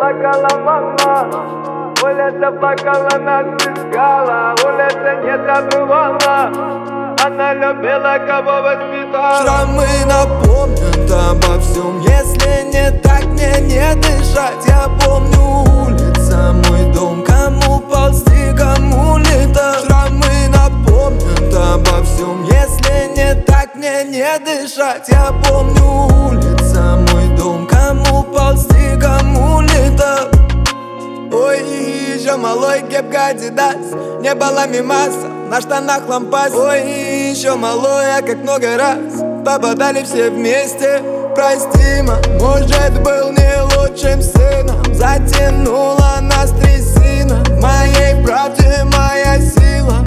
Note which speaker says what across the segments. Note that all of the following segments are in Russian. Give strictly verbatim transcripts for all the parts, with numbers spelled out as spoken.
Speaker 1: плакала мама, улица плакала, нас искала, улица не забывала, она любила, кого воспитала.
Speaker 2: Шрамы напомнят обо всем, если не так, мне не дышать. Я помню улица, мой дом, кому ползти, кому летать. Шрамы напомнят обо всем, если не так, мне не дышать. Я помню улица, мой дом, кому ползти, кому летать. Ой, еще малой кепка Адидас, не было мимаса, на штанах лампас. Ой, еще малой, а как много раз попадали все вместе. Прости, ма, может, был не лучшим сыном, затянула нас трясина. В моей правде моя сила.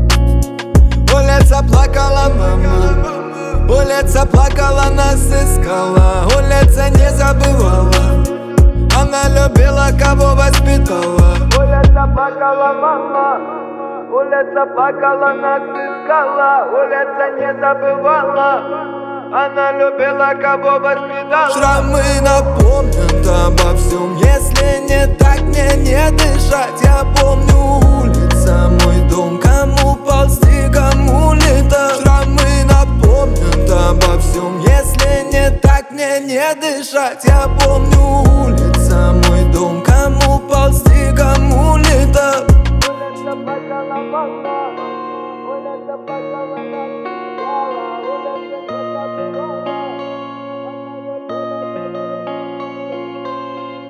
Speaker 2: Улица плакала, мама, улица плакала, нас искала, улица не забывала, она любила, кого воспитала.
Speaker 1: Улица плакала мама, улица плакала, нас искала, улица не забывала, она любила, кого воспитала.
Speaker 2: Шрамы напомнят обо всем, если не так, мне не дышать. Я помню улица, мой дом, кому ползти, кому летать. Шрамы напомнят обо всем, если не так, мне не дышать. Я помню улица, мой дом,